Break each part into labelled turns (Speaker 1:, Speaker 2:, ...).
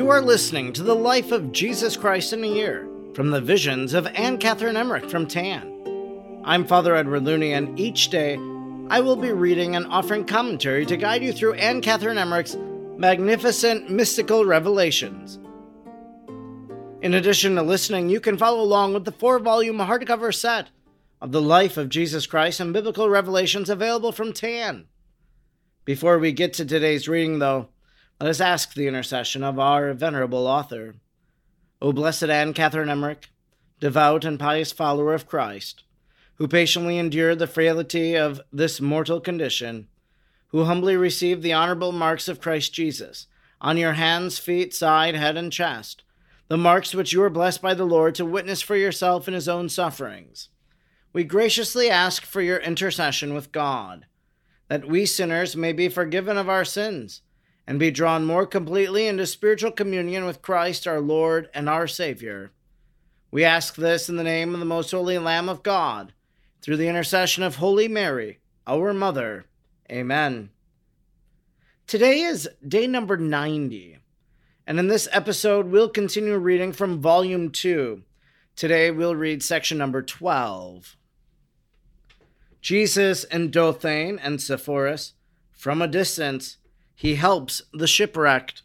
Speaker 1: You are listening to the life of Jesus Christ in a year, from the visions of Anne Catherine Emmerich from TAN. I'm Father Edward Looney, and each day I will be reading and offering commentary to guide you through Anne Catherine Emmerich's magnificent mystical revelations. In addition to listening, you can follow along with the 4-volume hardcover set of the life of Jesus Christ and biblical revelations available from TAN. Before we get to today's reading, though, let us ask the intercession of our venerable author. O blessed Anne Catherine Emmerich, devout and pious follower of Christ, who patiently endured the frailty of this mortal condition, who humbly received the honorable marks of Christ Jesus on your hands, feet, side, head, and chest, the marks which you were blessed by the Lord to witness for yourself in his own sufferings. We graciously ask for your intercession with God, that we sinners may be forgiven of our sins and be drawn more completely into spiritual communion with Christ our Lord and our Savior. We ask this in the name of the most holy Lamb of God, through the intercession of Holy Mary, our Mother. Amen. Today is day number 90, and in this episode we'll continue reading from Volume 2. Today we'll read section number 12. Jesus and Dothain and Sepphoris, from a distance, he helps the shipwrecked.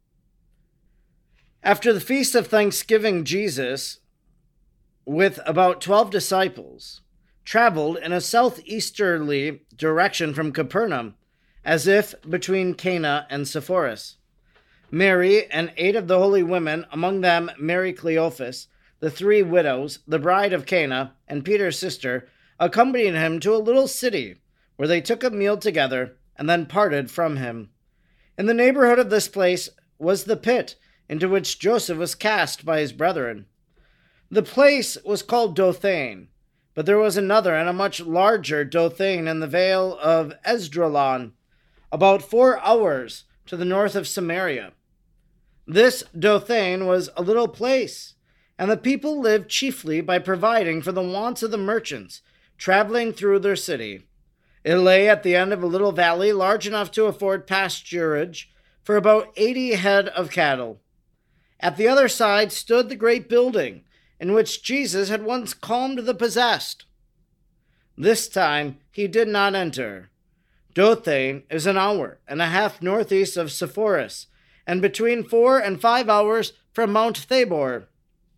Speaker 1: After the feast of Thanksgiving, Jesus, with about 12 disciples, traveled in a southeasterly direction from Capernaum, as if between Cana and Sepphoris. Mary and 8 of the holy women, among them Mary Cleophas, the 3 widows, the bride of Cana, and Peter's sister, accompanied him to a little city, where they took a meal together and then parted from him. In the neighborhood of this place was the pit into which Joseph was cast by his brethren. The place was called Dothain, but there was another and a much larger Dothain in the vale of Esdraelon, about 4 hours to the north of Samaria. This Dothain was a little place, and the people lived chiefly by providing for the wants of the merchants traveling through their city. It lay at the end of a little valley large enough to afford pasturage for about 80 head of cattle. At the other side stood the great building in which Jesus had once calmed the possessed. This time he did not enter. Dothain is an hour and a half northeast of Sepphoris, and between 4 and 5 hours from Mount Thabor.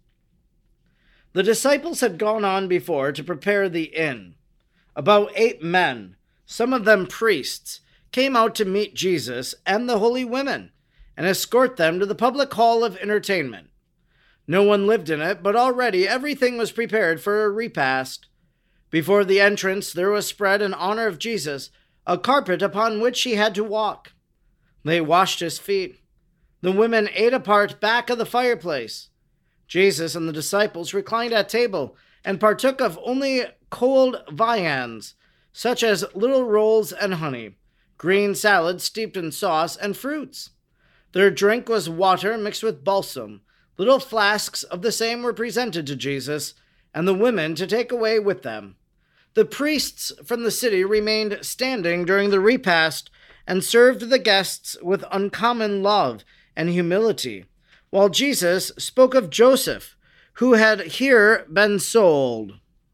Speaker 1: The disciples had gone on before to prepare the inn. About 8 men, some of them priests, came out to meet Jesus and the holy women and escort them to the public hall of entertainment. No one lived in it, but already everything was prepared for a repast. Before the entrance there was spread in honor of Jesus a carpet upon which he had to walk. They washed his feet. The women ate apart back of the fireplace. Jesus and the disciples reclined at table and partook of only cold viands, such as little rolls and honey, green salad steeped in sauce, and fruits. Their drink was water mixed with balsam. Little flasks of the same were presented to Jesus and the women to take away with them. The priests from the city remained standing during the repast and served the guests with uncommon love and humility, while Jesus spoke of Joseph, who had here been sold.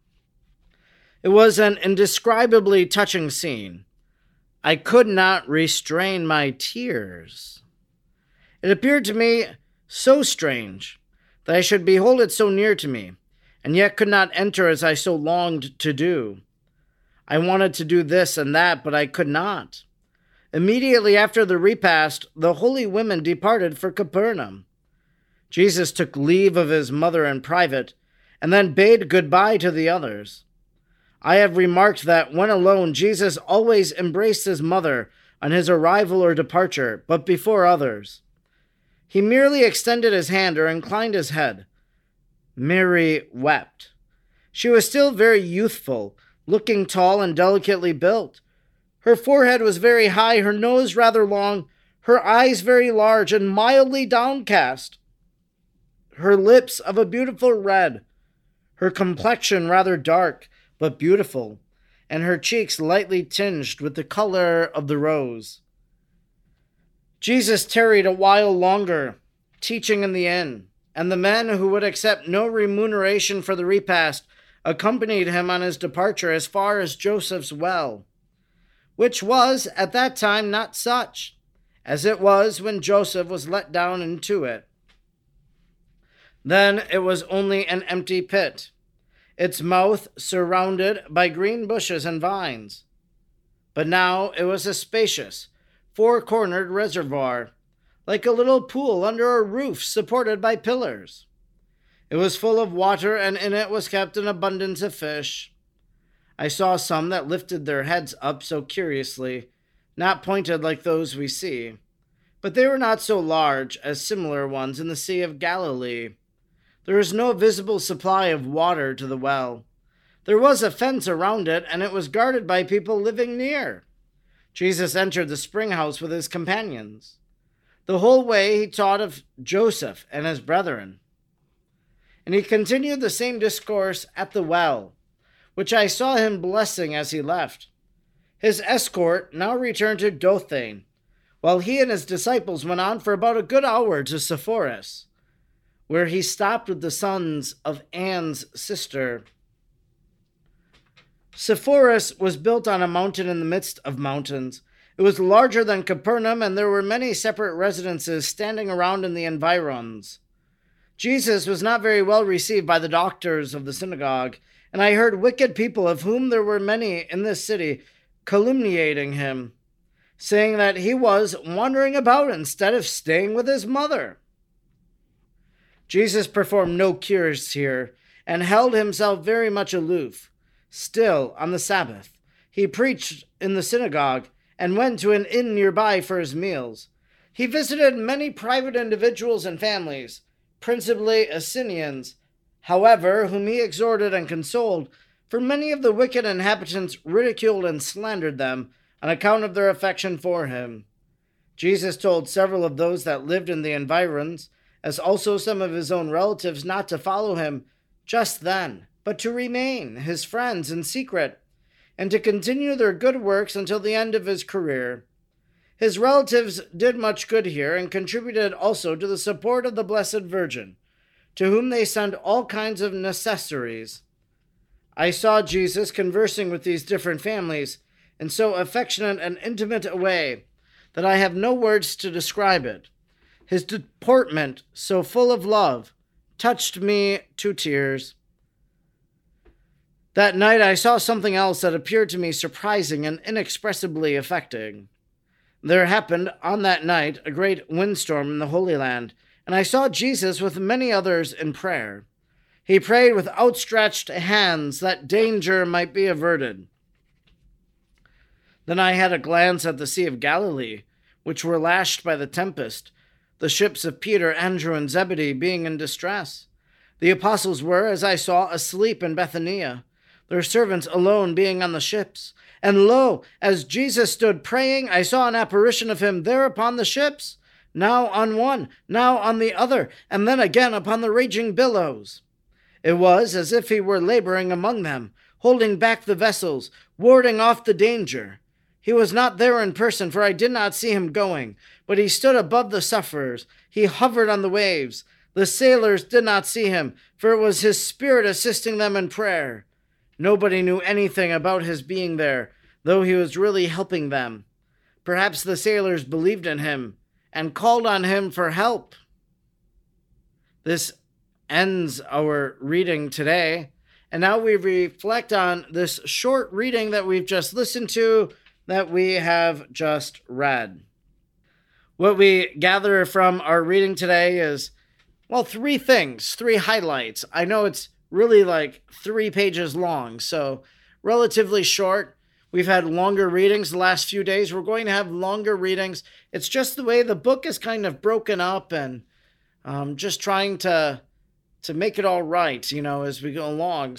Speaker 1: It was an indescribably touching scene. I could not restrain my tears. It appeared to me so strange that I should behold it so near to me, and yet could not enter as I so longed to do. I wanted to do this and that, but I could not. Immediately after the repast, the holy women departed for Capernaum. Jesus took leave of his mother in private, and then bade goodbye to the others. I have remarked that when alone, Jesus always embraced his mother on his arrival or departure, but before others. He merely extended his hand or inclined his head. Mary wept. She was still very youthful, looking tall and delicately built. Her forehead was very high, her nose rather long, her eyes very large and mildly downcast, her lips of a beautiful red, her complexion rather dark but beautiful, and her cheeks lightly tinged with the color of the rose. Jesus tarried a while longer, teaching in the inn, and the men who would accept no remuneration for the repast accompanied him on his departure as far as Joseph's well, which was at that time not such, as it was when Joseph was let down into it. Then it was only an empty pit, its mouth surrounded by green bushes and vines. But now it was a spacious, four-cornered reservoir, like a little pool under a roof supported by pillars. It was full of water, and in it was kept an abundance of fish. I saw some that lifted their heads up so curiously, not pointed like those we see, but they were not so large as similar ones in the Sea of Galilee. There was no visible supply of water to the well. There was a fence around it, and it was guarded by people living near. Jesus entered the spring house with his companions. The whole way he taught of Joseph and his brethren. And he continued the same discourse at the well, which I saw him blessing as he left. His escort now returned to Dothan, while he and his disciples went on for about a good hour to Sepphoris, where he stopped with the sons of Anne's sister. Sepphoris was built on a mountain in the midst of mountains. It was larger than Capernaum, and there were many separate residences standing around in the environs. Jesus was not very well received by the doctors of the synagogue, and I heard wicked people, of whom there were many in this city, calumniating him, saying that he was wandering about instead of staying with his mother. Jesus performed no cures here, and held himself very much aloof. Still, on the Sabbath, he preached in the synagogue, and went to an inn nearby for his meals. He visited many private individuals and families, principally Assyrians, however, whom he exhorted and consoled, for many of the wicked inhabitants ridiculed and slandered them on account of their affection for him. Jesus told several of those that lived in the environs, as also some of his own relatives, not to follow him just then, but to remain his friends in secret, and to continue their good works until the end of his career. His relatives did much good here, and contributed also to the support of the Blessed Virgin, to whom they sent all kinds of necessaries. I saw Jesus conversing with these different families in so affectionate and intimate a way that I have no words to describe it. His deportment, so full of love, touched me to tears. That night I saw something else that appeared to me surprising and inexpressibly affecting. There happened on that night a great windstorm in the Holy Land, and I saw Jesus with many others in prayer. He prayed with outstretched hands that danger might be averted. Then I had a glance at the Sea of Galilee, which were lashed by the tempest, the ships of Peter, Andrew, and Zebedee being in distress. The apostles were, as I saw, asleep in Bethania, their servants alone being on the ships. And lo, as Jesus stood praying, I saw an apparition of him there upon the ships, now on one, now on the other, and then again upon the raging billows. It was as if he were laboring among them, holding back the vessels, warding off the danger. He was not there in person, for I did not see him going, but he stood above the sufferers. He hovered on the waves. The sailors did not see him, for it was his spirit assisting them in prayer. Nobody knew anything about his being there, though he was really helping them. Perhaps the sailors believed in him and called on him for help. This ends our reading today, and now we reflect on this short reading that we've just listened to, that we have just read. What we gather from our reading today is, well, three things, three highlights. I know it's really like 3 pages long, so relatively short. We've had longer readings the last few days. We're going to have longer readings. It's just the way the book is kind of broken up, and just trying to make it all right, as we go along.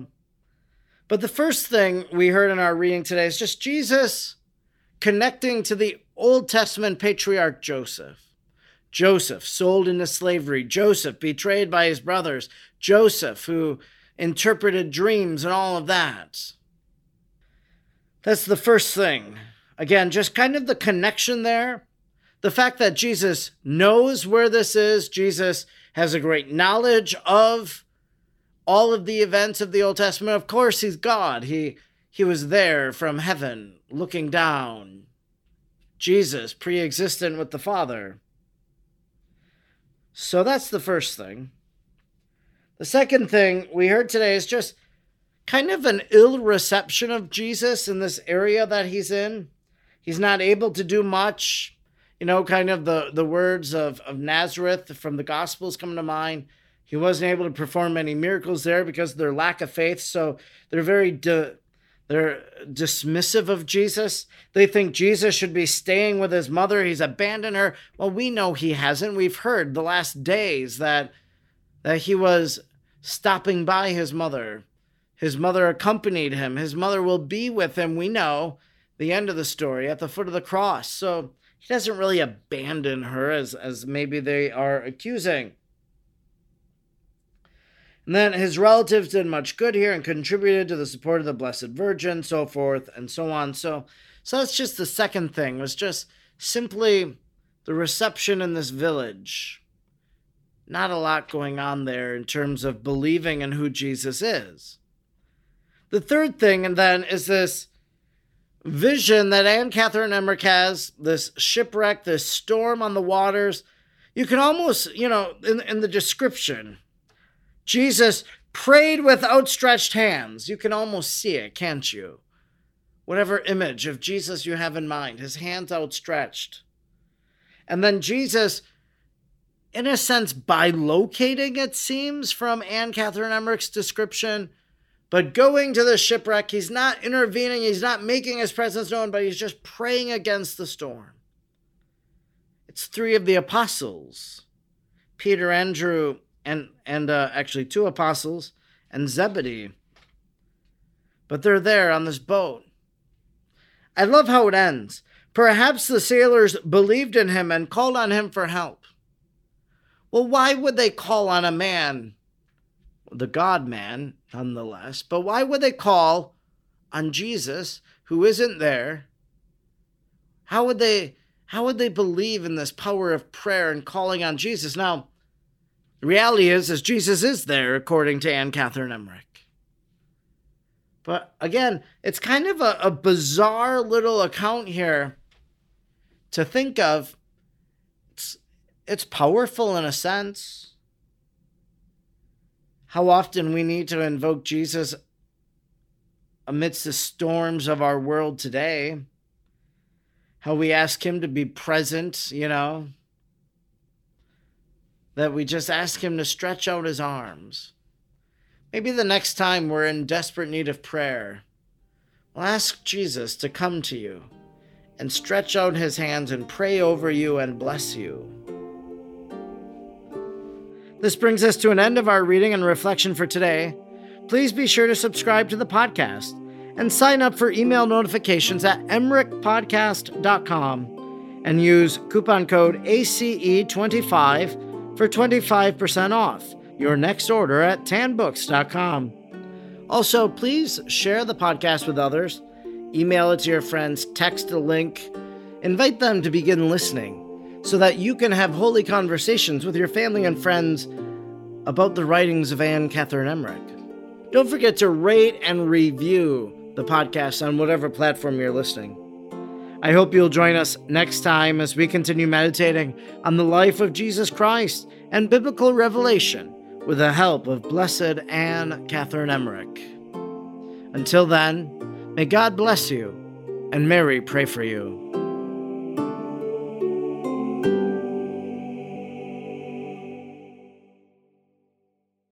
Speaker 1: But the first thing we heard in our reading today is just Jesus connecting to the Old Testament patriarch Joseph. Joseph, sold into slavery. Joseph, betrayed by his brothers. Joseph, who interpreted dreams and all of that. That's the first thing. Again, just kind of the connection there. the fact that Jesus knows where this is, Jesus has a great knowledge of all of the events of the Old Testament. Of course, he's God. He was there from heaven looking down. Jesus, pre-existent with the Father. So that's the first thing. The second thing we heard today is just kind of an ill reception of Jesus in this area that he's in. He's not able to do much. Kind of the words of Nazareth from the Gospels come to mind. He wasn't able to perform any miracles there because of their lack of faith. So they're they're dismissive of Jesus. They think Jesus should be staying with his mother. He's abandoned her. Well, we know he hasn't. We've heard the last days that he was stopping by his mother. His mother accompanied him. His mother will be with him. We know the end of the story at the foot of the cross. So he doesn't really abandon her as maybe they are accusing. And then his relatives did much good here and contributed to the support of the Blessed Virgin, so forth and so on. So that's just the second thing, was just simply the reception in this village. Not a lot going on there in terms of believing in who Jesus is. The third thing, and then, is this vision that Anne Catherine Emmerich has, this shipwreck, this storm on the waters. You can almost, in the description, Jesus prayed with outstretched hands. You can almost see it, can't you? Whatever image of Jesus you have in mind, his hands outstretched. And then Jesus, in a sense, bilocating, it seems, from Anne Catherine Emmerich's description, but going to the shipwreck. He's not intervening, he's not making his presence known, but he's just praying against the storm. It's three of the apostles, Peter, Andrew, and actually two apostles, and Zebedee. But they're there on this boat. I love how it ends. Perhaps the sailors believed in him and called on him for help. Well, why would they call on a man, the God-man, nonetheless, but why would they call on Jesus, who isn't there? How would they believe in this power of prayer and calling on Jesus? Now, the reality is Jesus is there, according to Anne Catherine Emmerich. But again, it's kind of a bizarre little account here to think of. It's powerful in a sense. How often we need to invoke Jesus amidst the storms of our world today. How we ask him to be present, that we just ask him to stretch out his arms. Maybe the next time we're in desperate need of prayer, we'll ask Jesus to come to you and stretch out his hands and pray over you and bless you. This brings us to an end of our reading and reflection for today. Please be sure to subscribe to the podcast and sign up for email notifications at emmerichpodcast.com and use coupon code ACE25 for 25% off your next order at tanbooks.com. Also, please share the podcast with others, email it to your friends, text a link, invite them to begin listening so that you can have holy conversations with your family and friends about the writings of Anne Catherine Emmerich. Don't forget to rate and review the podcast on whatever platform you're listening. I hope you'll join us next time as we continue meditating on the life of Jesus Christ and biblical revelation with the help of Blessed Anne Catherine Emmerich. Until then, may God bless you and Mary pray for you.